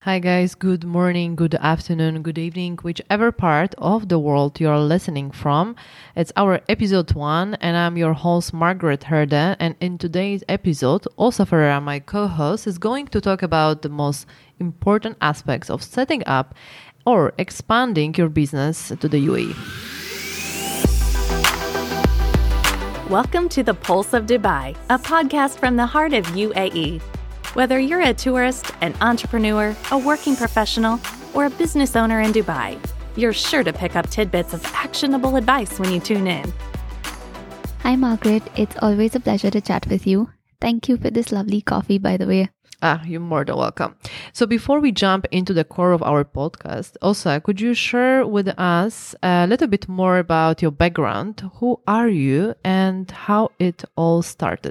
Hi guys, good morning, good afternoon, good evening, whichever part of the world you're listening from. It's our episode 1 and I'm your host Margaret Herda, and in today's episode, Osa Ferreira, my co-host, is going to talk about the most important aspects of setting up or expanding your business to the UAE. Welcome to the Pulse of Dubai, a podcast from the heart of UAE. Whether you're a tourist, an entrepreneur, a working professional, or a business owner in Dubai, you're sure to pick up tidbits of actionable advice when you tune in. Hi, Margaret. It's always a pleasure to chat with you. Thank you for this lovely coffee, by the way. You're more than welcome. So before we jump into the core of our podcast, Osa, could you share with us a little bit more about your background? Who are you and how it all started?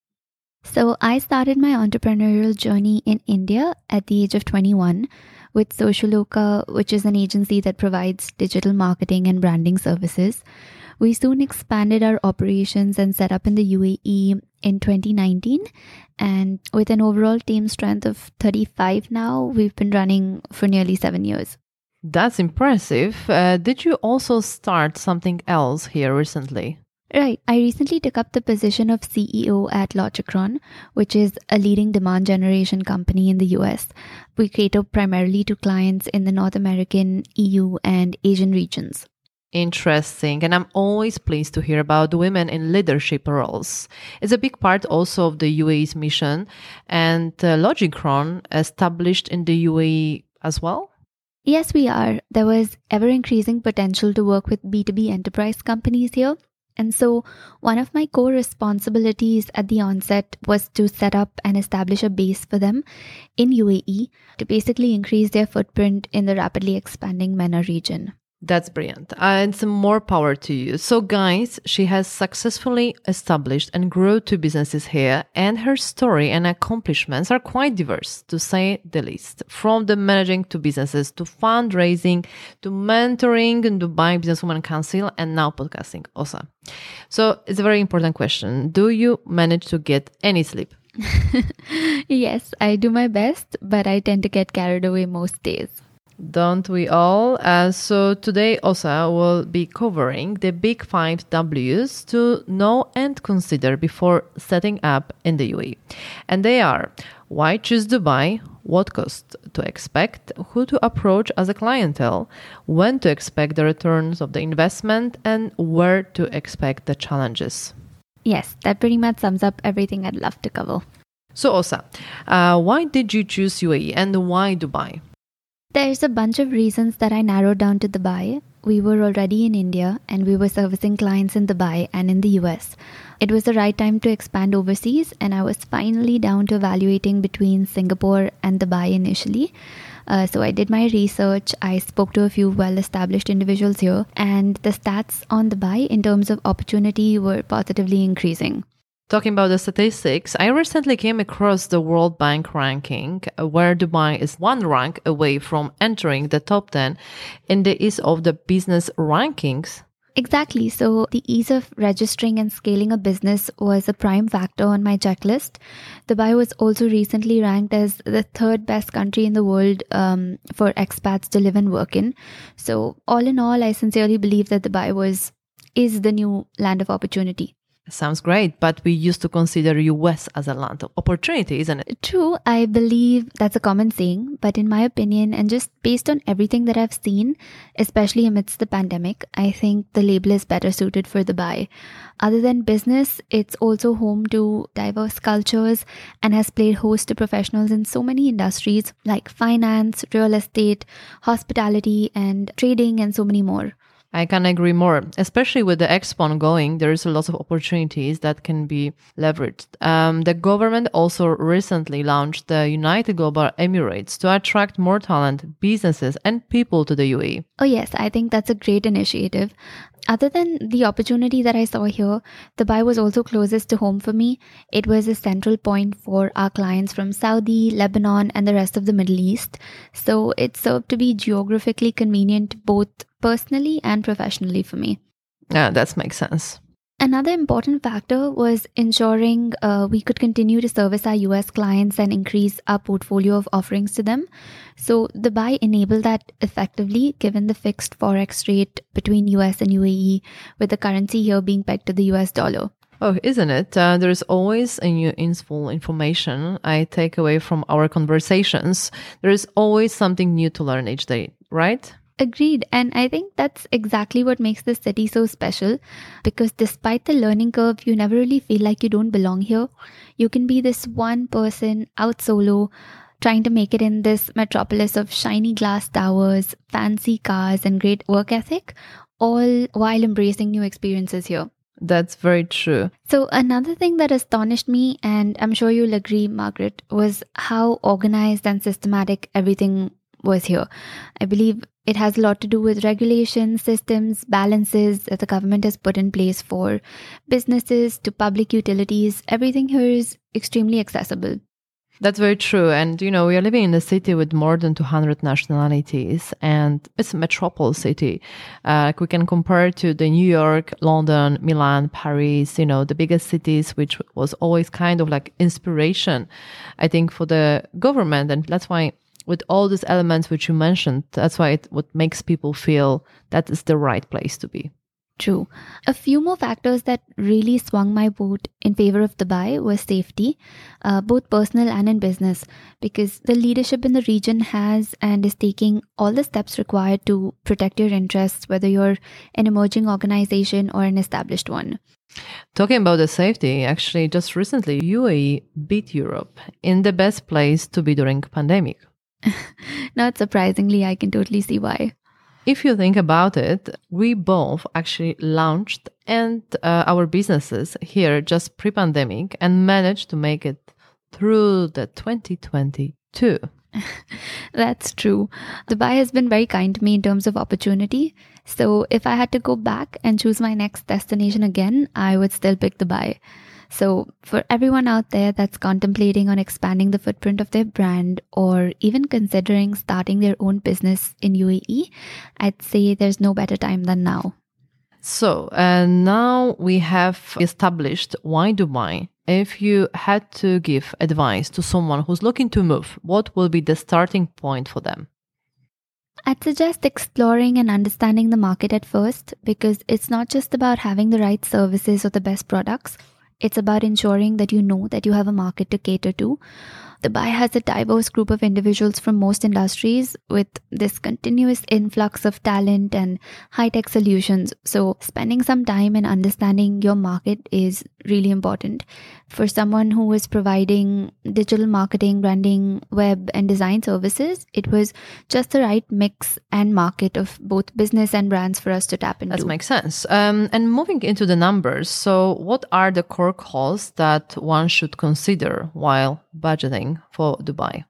So I started my entrepreneurial journey in India at the age of 21 with Socialoka, which is an agency that provides digital marketing and branding services. We soon expanded our operations and set up in the UAE in 2019. And with an overall team strength of 35 now, we've been running for nearly 7 years. That's impressive. Did you also start something else here recently? Right. I recently took up the position of CEO at Logicron, which is a leading demand generation company in the US. We cater primarily to clients in the North American, EU, and Asian regions. Interesting. And I'm always pleased to hear about women in leadership roles. It's a big part also of the UAE's mission. And Logicron established in the UAE as well? Yes, we are. There was ever-increasing potential to work with B2B enterprise companies here. And so one of my core responsibilities at the onset was to set up and establish a base for them in UAE to basically increase their footprint in the rapidly expanding MENA region. That's brilliant. And some more power to you. So guys, she has successfully established and grew 2 businesses here, and her story and accomplishments are quite diverse, to say the least. From the managing 2 businesses to fundraising to mentoring in Dubai Businesswoman Council and now podcasting. Osa. So it's a very important question. Do you manage to get any sleep? Yes, I do my best, but I tend to get carried away most days. Don't we all? So today Osa will be covering the big 5 W's to know and consider before setting up in the UAE. And they are: why choose Dubai, what cost to expect, who to approach as a clientele, when to expect the returns of the investment, and where to expect the challenges. Yes, that pretty much sums up everything I'd love to cover. So Osa, why did you choose UAE and why Dubai? There's a bunch of reasons that I narrowed down to Dubai. We were already in India and we were servicing clients in Dubai and in the US. It was the right time to expand overseas, and I was finally down to evaluating between Singapore and Dubai initially. So I did my research, I spoke to a few well-established individuals here, and the stats on Dubai in terms of opportunity were positively increasing. Talking about the statistics, I recently came across the World Bank ranking, where Dubai is 1 rank away from entering the top 10 in the ease of the business rankings. Exactly. So the ease of registering and scaling a business was a prime factor on my checklist. Dubai was also recently ranked as the 3rd best country in the world for expats to live and work in. So all in all, I sincerely believe that Dubai is the new land of opportunity. Sounds great, but we used to consider US as a land of opportunity, isn't it? True, I believe that's a common saying, but in my opinion, and just based on everything that I've seen, especially amidst the pandemic, I think the label is better suited for Dubai. Other than business, it's also home to diverse cultures and has played host to professionals in so many industries like finance, real estate, hospitality, and trading, and so many more. I can agree more, especially with the Expo ongoing. There is a lot of opportunities that can be leveraged. The government also recently launched the United Global Emirates to attract more talent, businesses, and people to the UAE. Oh yes, I think that's a great initiative. Other than the opportunity that I saw here, Dubai was also closest to home for me. It was a central point for our clients from Saudi, Lebanon, and the rest of the Middle East. So it served to be geographically convenient both personally and professionally for me. Yeah, that makes sense. Another important factor was ensuring we could continue to service our US clients and increase our portfolio of offerings to them. So Dubai enabled that effectively, given the fixed forex rate between US and UAE, with the currency here being pegged to the US dollar. Oh, isn't it? There is always a new useful information I take away from our conversations. There is always something new to learn each day, right? Agreed. And I think that's exactly what makes this city so special, because despite the learning curve, you never really feel like you don't belong here. You can be this one person out solo, trying to make it in this metropolis of shiny glass towers, fancy cars, and great work ethic, all while embracing new experiences here. That's very true. So another thing that astonished me, and I'm sure you'll agree, Margaret, was how organized and systematic everything was here. I believe it has a lot to do with regulations, systems, balances that the government has put in place for businesses to public utilities. Everything here is extremely accessible. That's very true. And, we are living in a city with more than 200 nationalities, and it's a metropolis city. We can compare it to the New York, London, Milan, Paris, the biggest cities, which was always kind of like inspiration, I think, for the government. And that's why with all these elements which you mentioned, that's why what makes people feel that is the right place to be. True. A few more factors that really swung my vote in favor of Dubai was safety, both personal and in business, because the leadership in the region has and is taking all the steps required to protect your interests, whether you're an emerging organization or an established one. Talking about the safety, actually, just recently, UAE beat Europe in the best place to be during pandemic. Not surprisingly, I can totally see why. If you think about it, we both actually launched and our businesses here just pre-pandemic and managed to make it through the 2022. That's true. Dubai has been very kind to me in terms of opportunity. So if I had to go back and choose my next destination again, I would still pick Dubai. So for everyone out there that's contemplating on expanding the footprint of their brand or even considering starting their own business in UAE, I'd say there's no better time than now. So now we have established why Dubai. If you had to give advice to someone who's looking to move, what will be the starting point for them? I'd suggest exploring and understanding the market at first, because it's not just about having the right services or the best products. It's about ensuring that you know that you have a market to cater to. Dubai has a diverse group of individuals from most industries with this continuous influx of talent and high-tech solutions. So spending some time in understanding your market is really important. For someone who is providing digital marketing, branding, web and design services, it was just the right mix and market of both business and brands for us to tap into. That makes sense. And moving into the numbers, so what are the core costs that one should consider while budgeting for Dubai?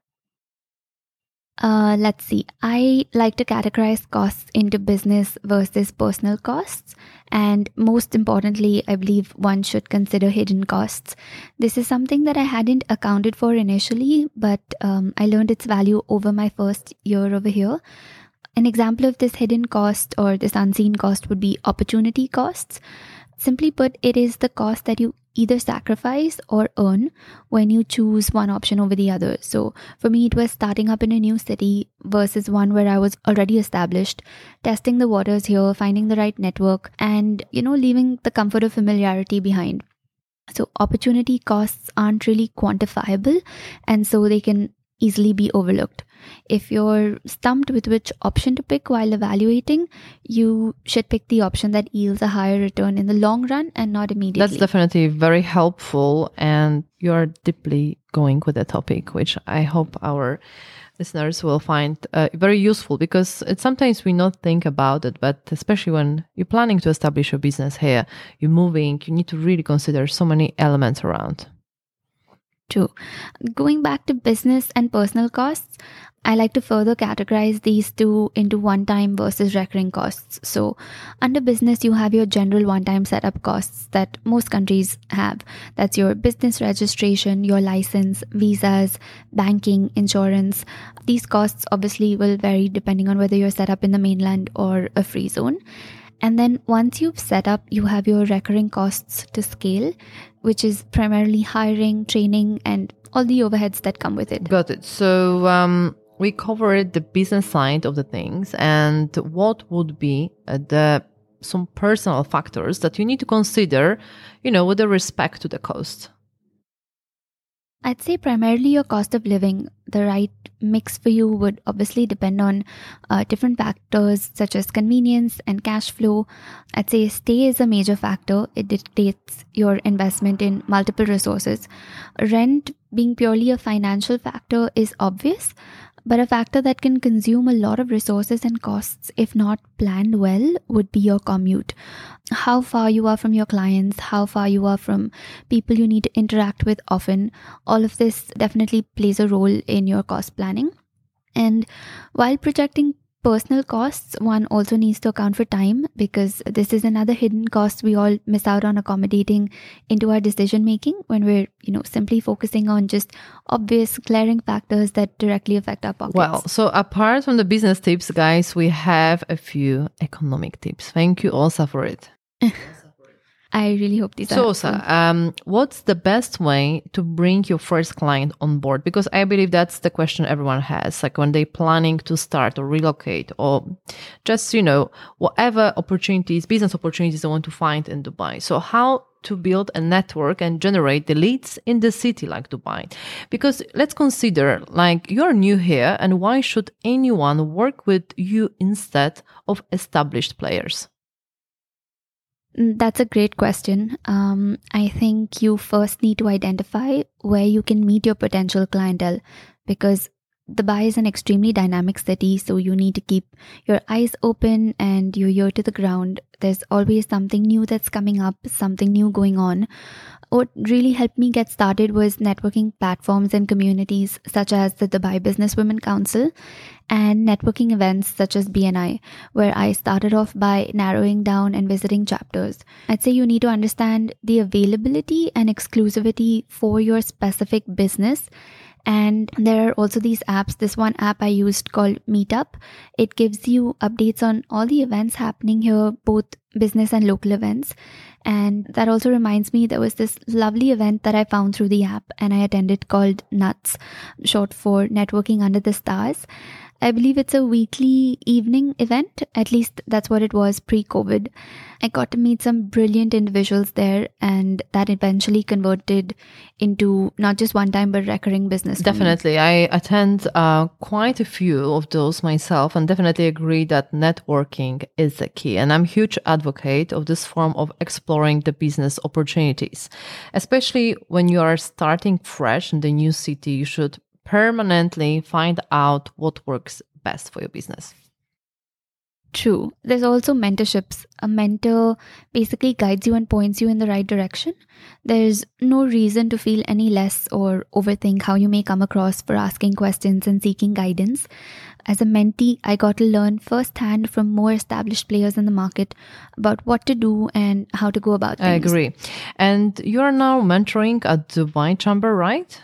Let's see. I like to categorize costs into business versus personal costs. And most importantly, I believe one should consider hidden costs. This is something that I hadn't accounted for initially, but I learned its value over my first year over here. An example of this hidden cost or this unseen cost would be opportunity costs. Simply put, it is the cost that you either sacrifice or earn when you choose one option over the other. So for me, it was starting up in a new city versus one where I was already established, testing the waters here, finding the right network, and, leaving the comfort of familiarity behind. So opportunity costs aren't really quantifiable, and so they can easily be overlooked. If you're stumped with which option to pick while evaluating, you should pick the option that yields a higher return in the long run and not immediately. That's definitely very helpful, and you're deeply going with the topic, which I hope our listeners will find very useful, because sometimes we not think about it, but especially when you're planning to establish a business here, you're moving, you need to really consider so many elements around. True. Going back to business and personal costs, I like to further categorize these two into one-time versus recurring costs. So under business, you have your general one-time setup costs that most countries have. That's your business registration, your license, visas, banking, insurance. These costs obviously will vary depending on whether you're set up in the mainland or a free zone. And then once you've set up, you have your recurring costs to scale, which is primarily hiring, training, and all the overheads that come with it. Got it. So we covered the business side of the things, and what would be some personal factors that you need to consider, with respect to the cost. I'd say primarily your cost of living. The right mix for you would obviously depend on different factors such as convenience and cash flow. I'd say stay is a major factor. It dictates your investment in multiple resources. Rent being purely a financial factor is obvious, but a factor that can consume a lot of resources and costs if not planned well would be your commute. How far you are from your clients, how far you are from people you need to interact with often. All of this definitely plays a role in your cost planning. And while projecting personal costs, one also needs to account for time, because this is another hidden cost we all miss out on accommodating into our decision making when we're, simply focusing on just obvious glaring factors that directly affect our pockets. Well, so apart from the business tips, guys, we have a few economic tips. Thank you, Osa, for it. I really hope these are helpful. Osa, what's the best way to bring your first client on board? Because I believe that's the question everyone has, like when they're planning to start or relocate or just, whatever opportunities, business opportunities they want to find in Dubai. So how to build a network and generate the leads in the city like Dubai? Because let's consider, like, you're new here, and why should anyone work with you instead of established players? That's a great question. I think you first need to identify where you can meet your potential clientele, because Dubai is an extremely dynamic city, so you need to keep your eyes open and your ear to the ground. There's always something new that's coming up, something new going on. What really helped me get started was networking platforms and communities such as the Dubai Business Women Council and networking events such as BNI, where I started off by narrowing down and visiting chapters. I'd say you need to understand the availability and exclusivity for your specific business. And there are also these apps. This one app I used called Meetup. It gives you updates on all the events happening here, both business and local events. And that also reminds me, there was this lovely event that I found through the app and I attended called NUTS, short for Networking Under the Stars. I believe it's a weekly evening event. At least that's what it was pre-COVID. I got to meet some brilliant individuals there, and that eventually converted into not just one time but recurring business. Definitely. I attend quite a few of those myself, and definitely agree that networking is the key. And I'm a huge advocate of this form of exploring the business opportunities. Especially when you are starting fresh in the new city, you should permanently find out what works best for your business. True. There's also mentorships. A mentor basically guides you and points you in the right direction. There's no reason to feel any less or overthink how you may come across for asking questions and seeking guidance. As a mentee, I got to learn firsthand from more established players in the market about what to do and how to go about things. I agree. And you are now mentoring at Dubai Chamber, right?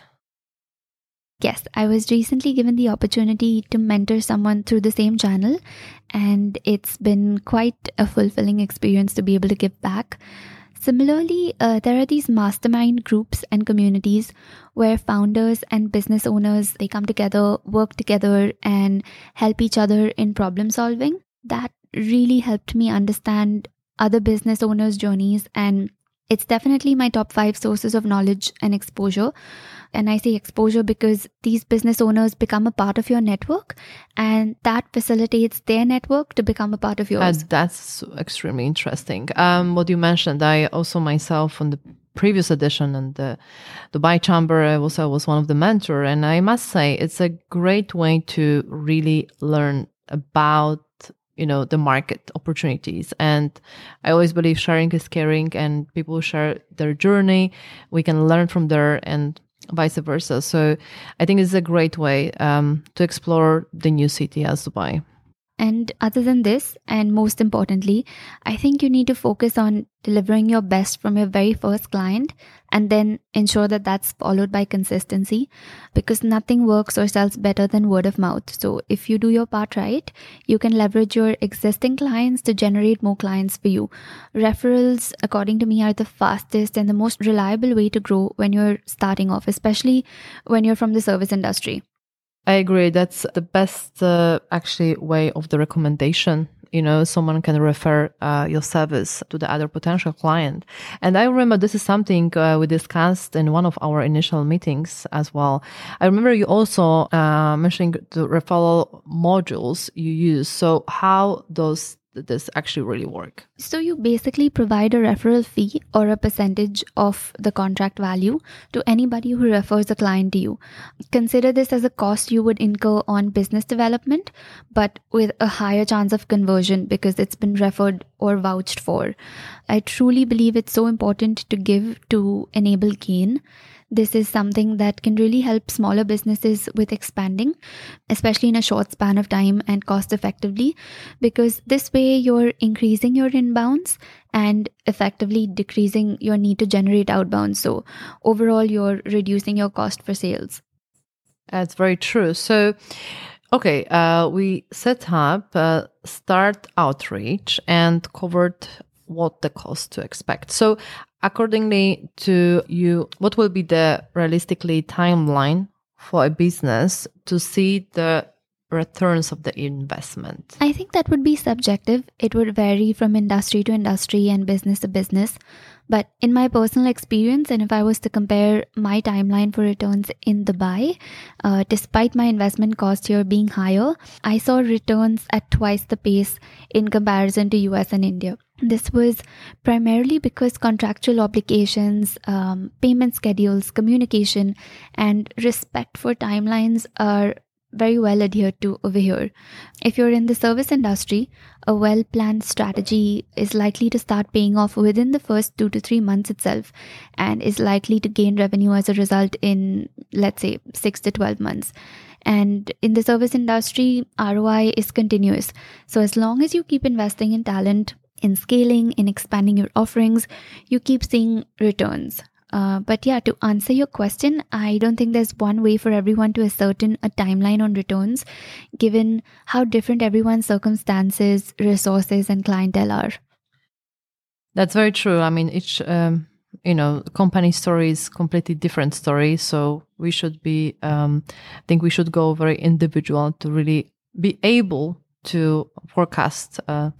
Yes, I was recently given the opportunity to mentor someone through the same channel, and it's been quite a fulfilling experience to be able to give back. Similarly, there are these mastermind groups and communities where founders and business owners, they come together, work together, and help each other in problem solving. That really helped me understand other business owners' journeys, and it's definitely my top 5 sources of knowledge and exposure. And I say exposure because these business owners become a part of your network, and that facilitates their network to become a part of yours. That's extremely interesting. What you mentioned, I also myself on the previous edition and the Dubai Chamber, I was one of the mentors. And I must say, it's a great way to really learn about the market opportunities. And I always believe sharing is caring, and people share their journey. We can learn from there and vice versa. So I think it's a great way to explore the new city as Dubai. And other than this, and most importantly, I think you need to focus on delivering your best from your very first client and then ensure that that's followed by consistency, because nothing works or sells better than word of mouth. So if you do your part right, you can leverage your existing clients to generate more clients for you. Referrals, according to me, are the fastest and the most reliable way to grow when you're starting off, especially when you're from the service industry. I agree. That's the best actually way of the recommendation. Someone can refer your service to the other potential client. And I remember this is something we discussed in one of our initial meetings as well. I remember you also mentioning the referral modules you use. So how does this actually really work? So you basically provide a referral fee or a percentage of the contract value to anybody who refers a client to you. Consider this as a cost you would incur on business development, but with a higher chance of conversion because it's been referred or vouched for. I truly believe it's so important to give to enable gain. This is something that can really help smaller businesses with expanding, especially in a short span of time and cost effectively, because this way you're increasing your inbounds and effectively decreasing your need to generate outbounds. So overall, you're reducing your cost for sales. That's very true. So, okay, we set up Start Outreach and covered what the cost to expect. So accordingly to you, what will be the realistically timeline for a business to see the returns of the investment? I think that would be subjective. It would vary from industry to industry and business to business. But in my personal experience, and if I was to compare my timeline for returns in Dubai, despite my investment cost here being higher, I saw returns at twice the pace in comparison to US and India. This was primarily because contractual obligations, payment schedules, communication, and respect for timelines are very well adhered to over here. If you're in the service industry, a well-planned strategy is likely to start paying off within the first 2 to 3 months itself and is likely to gain revenue as a result in, let's say, 6 to 12 months. And in the service industry, ROI is continuous. So as long as you keep investing in talent, in scaling, in expanding your offerings, you keep seeing returns. But yeah, to answer your question, I don't think there's one way for everyone to ascertain a timeline on returns, given how different everyone's circumstances, resources, and clientele are. That's very true. I mean, each company story is completely different story. So we should be, I think we should go very individual to really be able to forecast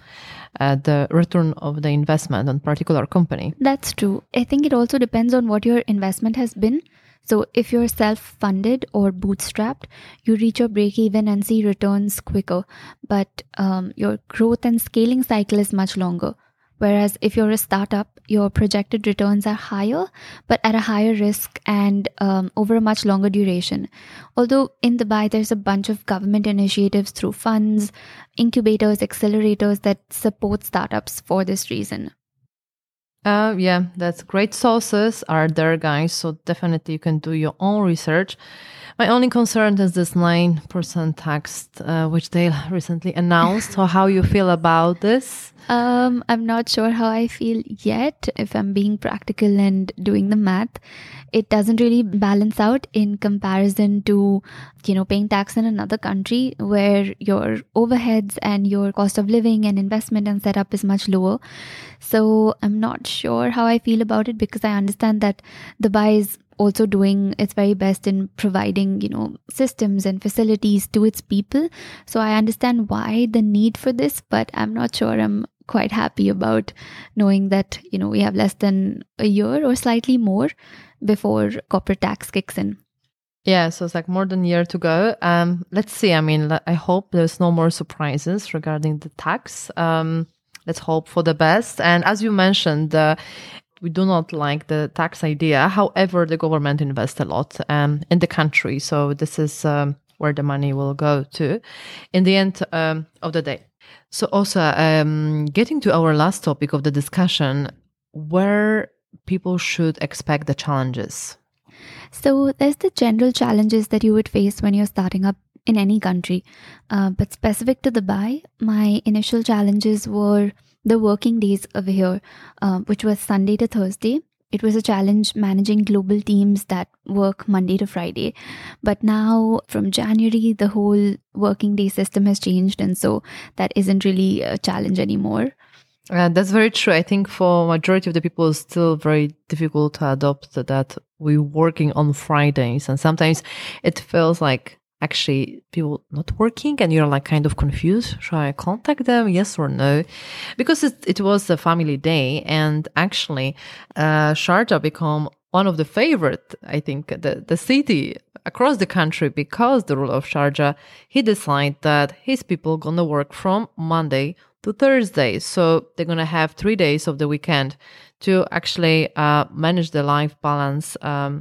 the return of the investment on particular company. That's true. I think it also depends on what your investment has been. So if you're self-funded or bootstrapped, you reach your break-even and see returns quicker. But your growth and scaling cycle is much longer. Whereas if you're a startup, your projected returns are higher, but at a higher risk and over a much longer duration. Although in Dubai, there's a bunch of government initiatives through funds, incubators, accelerators that support startups for this reason. Yeah, that's great sources are there, guys. So definitely you can do your own research. My only concern is this 9% tax, which they recently announced. So how you feel about this? I'm not sure how I feel yet. If I'm being practical and doing the math, it doesn't really balance out in comparison to, paying tax in another country where your overheads and your cost of living and investment and setup is much lower. So I'm not sure how I feel about it, because I understand that Dubai is also doing its very best in providing, systems and facilities to its people. So I understand why the need for this, but I'm not sure I'm quite happy about knowing that, we have less than a year or slightly more before corporate tax kicks in. Yeah, so it's like more than a year to go. Let's see. I mean, I hope there's no more surprises regarding the tax. Let's hope for the best. And as you mentioned, we do not like the tax idea. However, the government invests a lot in the country. So this is where the money will go to in the end of the day. So also getting to our last topic of the discussion, where people should expect the challenges. So there's the general challenges that you would face when you're starting up in any country. But specific to Dubai, my initial challenges were the working days over here, which was Sunday to Thursday. It was a challenge managing global teams that work Monday to Friday. But now from January, the whole working day system has changed. And so that isn't really a challenge anymore. That's very true. I think for majority of the people, it's still very difficult to adopt that we're working on Fridays. And sometimes it feels like actually people not working and you're like kind of confused. Should I contact them? Yes or no? Because it was a family day, and actually Sharjah become one of the favorite, I think, the city across the country, because the ruler of Sharjah, he decided that his people gonna work from Monday to Thursday. So they're gonna have 3 days of the weekend to actually manage the life balance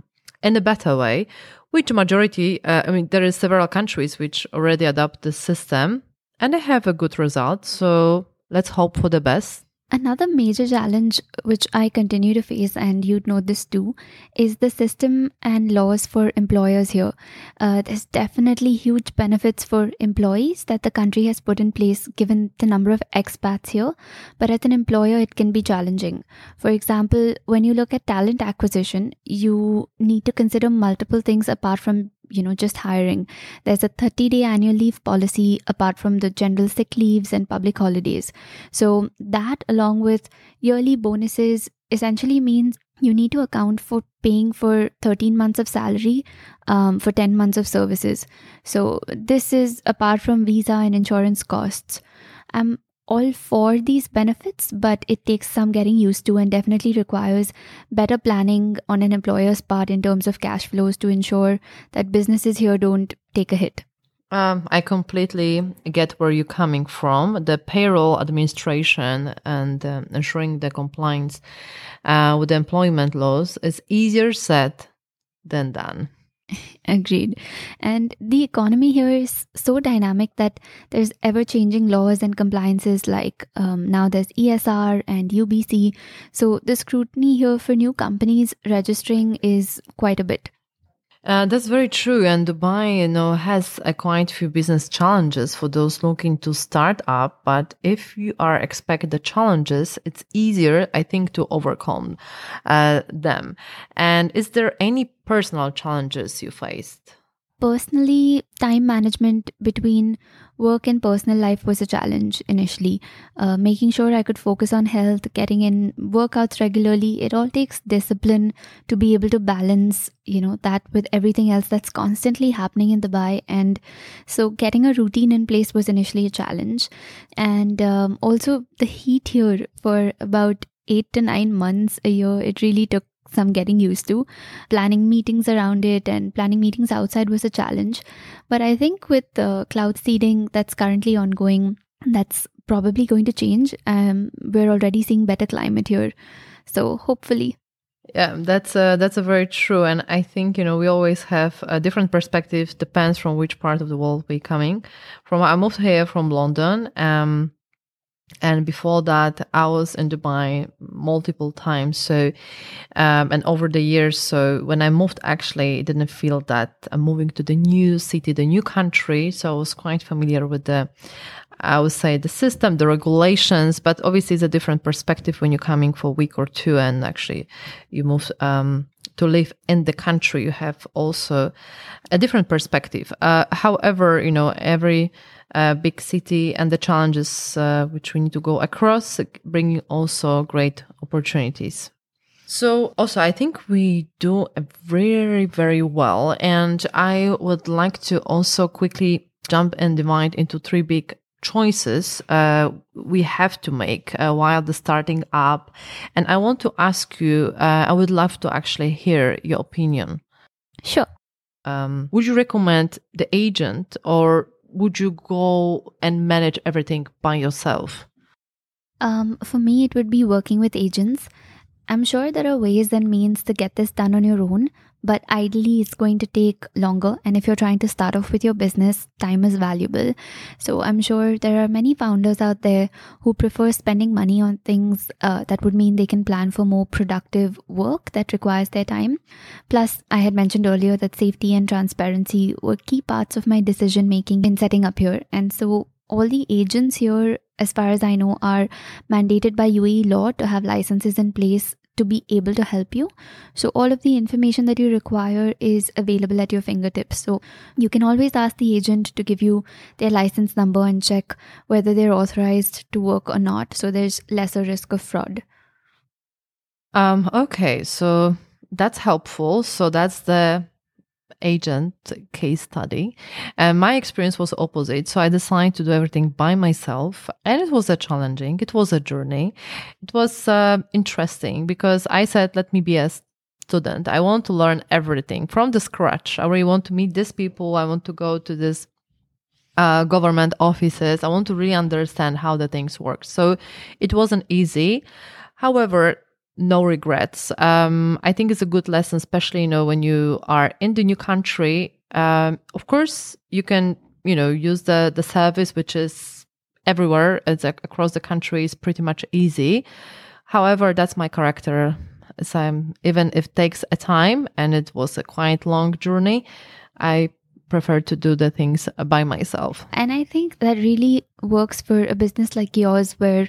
in a better way. Which majority, there is several countries which already adopt the system and they have a good result. So let's hope for the best. Another major challenge which I continue to face, and you'd know this too, is the system and laws for employers here. There's definitely huge benefits for employees that the country has put in place given the number of expats here, but as an employer it can be challenging. For example, when you look at talent acquisition, you need to consider multiple things apart from just hiring. There's a 30-day annual leave policy apart from the general sick leaves and public holidays. So that, along with yearly bonuses, essentially means you need to account for paying for 13 months of salary for 10 months of services. So this is apart from visa and insurance costs. I'm all for these benefits, but it takes some getting used to and definitely requires better planning on an employer's part in terms of cash flows to ensure that businesses here don't take a hit. I completely get where you're coming from. The payroll administration and ensuring the compliance with the employment laws is easier said than done. Agreed. And the economy here is so dynamic that there's ever-changing laws and compliances, like now there's ESR and UBC. So the scrutiny here for new companies registering is quite a bit. That's very true. And Dubai, has quite few business challenges for those looking to start up. But if you are expect the challenges, it's easier, I think, to overcome them. And is there any personal challenges you faced? Personally, time management between work and personal life was a challenge initially. Making sure I could focus on health, getting in workouts regularly, it all takes discipline to be able to balance, that with everything else that's constantly happening in Dubai. And so getting a routine in place was initially a challenge. And also the heat here for about 8 to 9 months a year, it really took some getting used to. Planning meetings around it and planning meetings outside was a challenge. But I think with the cloud seeding that's currently ongoing, that's probably going to change. We're already seeing better climate here. So hopefully. Yeah, that's a very true. And I think, we always have a different perspective, depends from which part of the world we're coming from. I moved here from London. And before that, I was in Dubai multiple times. So, and over the years, so when I moved, actually, I didn't feel that I'm moving to the new city, the new country. So I was quite familiar with the system, the regulations, but obviously it's a different perspective when you're coming for a week or two and actually you move to live in the country. You have also a different perspective. However, every big city and the challenges which we need to go across bring also great opportunities. So also, I think we do very, very well. And I would like to also quickly jump and divide into 3 big choices we have to make while the starting up. And I want to ask you, I would love to actually hear your opinion. Sure. Would you recommend the agent, or would you go and manage everything by yourself? For me, it would be working with agents. I'm sure there are ways and means to get this done on your own, but ideally it's going to take longer. And if you're trying to start off with your business, time is valuable. So I'm sure there are many founders out there who prefer spending money on things that would mean they can plan for more productive work that requires their time. Plus, I had mentioned earlier that safety and transparency were key parts of my decision making in setting up here. And so all the agents here, as far as I know, are mandated by UAE law to have licenses in place to be able to help you. So all of the information that you require is available at your fingertips. So you can always ask the agent to give you their license number and check whether they're authorized to work or not. So there's lesser risk of fraud. Okay, so that's helpful. So that's the agent case study, and my experience was opposite. So I decided to do everything by myself, and it was challenging. It was a journey. It was interesting because I said, let me be a student. I want to learn everything from the scratch. I really want to meet these people. I want to go to this government offices. I want to really understand how the things work. So it wasn't easy. However, no regrets. I think it's a good lesson, especially, when you are in the new country. Of course, you can, use the service, which is everywhere. It's across the country is pretty much easy. However, that's my character. So even if it takes a time and it was a quite long journey, I prefer to do the things by myself. And I think that really works for a business like yours where,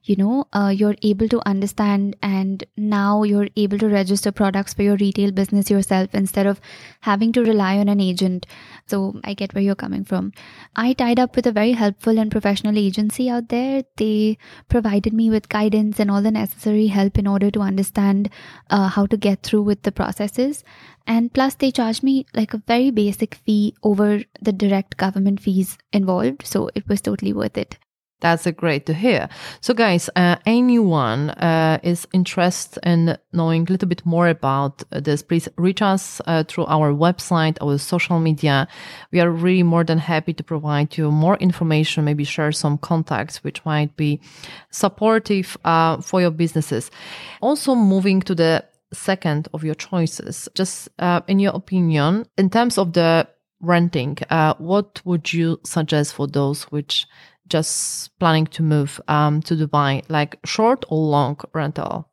you're able to understand, and now you're able to register products for your retail business yourself instead of having to rely on an agent. So I get where you're coming from. I tied up with a very helpful and professional agency out there. They provided me with guidance and all the necessary help in order to understand how to get through with the processes. And plus, they charged me like a very basic fee over the direct government fees involved. So it was totally worth it. That's great to hear. So guys, anyone is interested in knowing a little bit more about this, please reach us through our website, our social media. We are really more than happy to provide you more information, maybe share some contacts which might be supportive for your businesses. Also, moving to the second of your choices, just in your opinion, in terms of the renting, what would you suggest for those which just planning to move to Dubai, like short or long rental?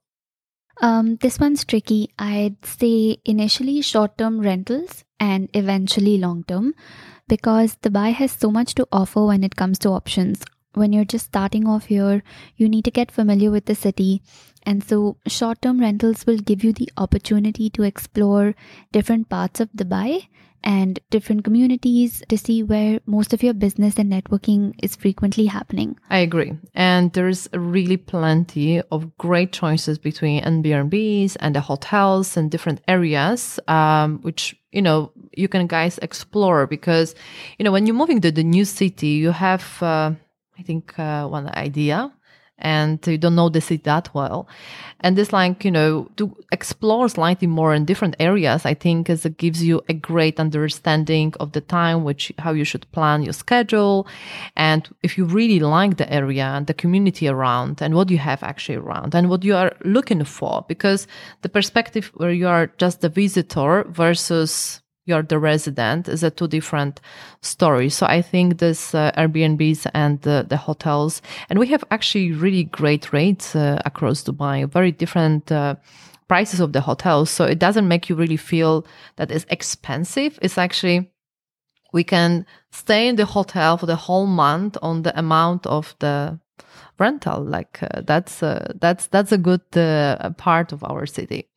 This one's tricky. I'd say initially short-term rentals and eventually long-term, because Dubai has so much to offer when it comes to options. When you're just starting off here, you need to get familiar with the city. And so short-term rentals will give you the opportunity to explore different parts of Dubai and different communities to see where most of your business and networking is frequently happening. I agree. And there's really plenty of great choices between Airbnbs and the hotels and different areas, which, you can guys explore, because, when you're moving to the new city, you have, I think, one idea, and you don't know the city that well. And this, to explore slightly more in different areas, I think it gives you a great understanding of the time, how you should plan your schedule. And if you really like the area and the community around and what you have actually around and what you are looking for, because the perspective where you are just the visitor versus you're the resident is a two different stories. So I think this Airbnbs and the hotels, and we have actually really great rates across Dubai, very different prices of the hotels. So it doesn't make you really feel that it's expensive. It's actually, we can stay in the hotel for the whole month on the amount of the rental. That's a good part of our city.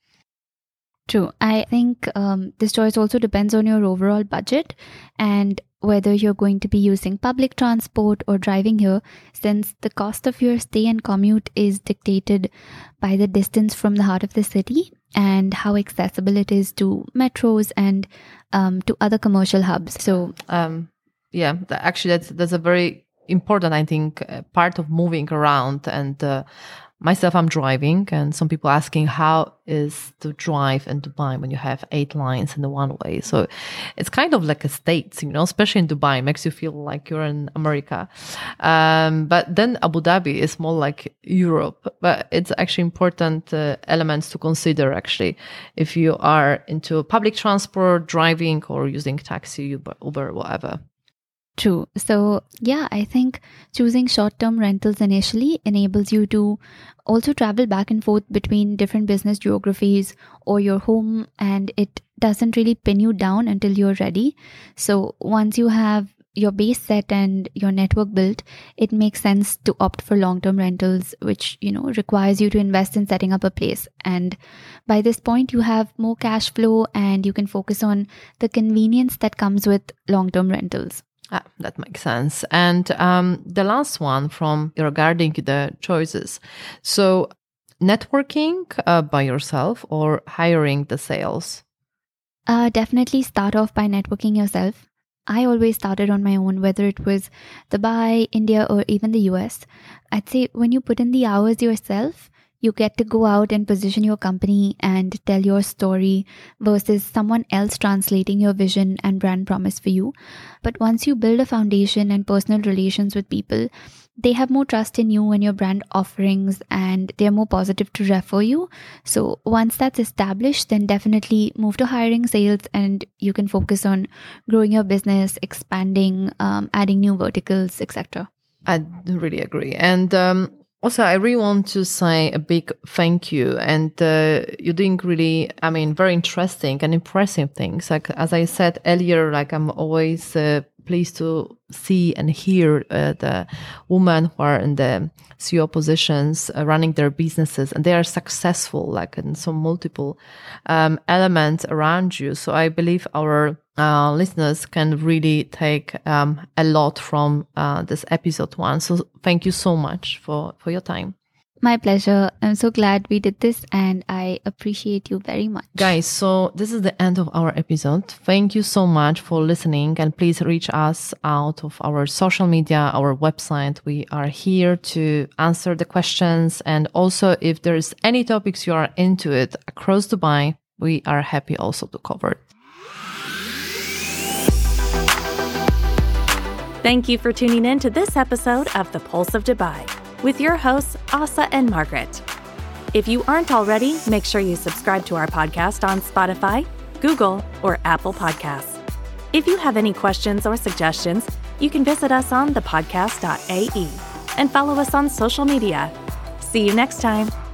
True. I think this choice also depends on your overall budget and whether you're going to be using public transport or driving here, since the cost of your stay and commute is dictated by the distance from the heart of the city and how accessible it is to metros and to other commercial hubs. So, actually, that's a very important, I think, part of moving around and Myself, I'm driving, and some people asking how is to drive in Dubai when you have 8 lines in the one way. So it's kind of like a States, especially in Dubai, makes you feel like you're in America. But then Abu Dhabi is more like Europe. But it's actually important elements to consider, actually, if you are into public transport, driving, or using taxi, Uber, whatever. True. So, yeah, I think choosing short-term rentals initially enables you to also travel back and forth between different business geographies or your home, and it doesn't really pin you down until you're ready. So once you have your base set and your network built, it makes sense to opt for long-term rentals, which, requires you to invest in setting up a place. And by this point, you have more cash flow and you can focus on the convenience that comes with long-term rentals. That makes sense. And the last one from regarding the choices. So networking by yourself or hiring the sales? Definitely start off by networking yourself. I always started on my own, whether it was Dubai, India, or even the US. I'd say when you put in the hours yourself, you get to go out and position your company and tell your story versus someone else translating your vision and brand promise for you. But once you build a foundation and personal relations with people, they have more trust in you and your brand offerings, and they're more positive to refer you. So once that's established, then definitely move to hiring sales, and you can focus on growing your business, expanding, adding new verticals, etc. I really agree. And also, I really want to say a big thank you. And you're doing really, very interesting and impressive things. Like, as I said earlier, I'm always pleased to see and hear the women who are in the CEO positions running their businesses, and they are successful, in some multiple elements around you. So I believe our listeners can really take a lot from this episode 1. So thank you so much for your time. My pleasure. I'm so glad we did this, and I appreciate you very much. Guys, so this is the end of our episode. Thank you so much for listening, and please reach us out of our social media, our website. We are here to answer the questions, and also if there's any topics you are into it across Dubai, we are happy also to cover it. Thank you for tuning in to this episode of The Pulse of Dubai with your hosts, Asa and Margaret. If you aren't already, make sure you subscribe to our podcast on Spotify, Google, or Apple Podcasts. If you have any questions or suggestions, you can visit us on thepodcast.ae and follow us on social media. See you next time.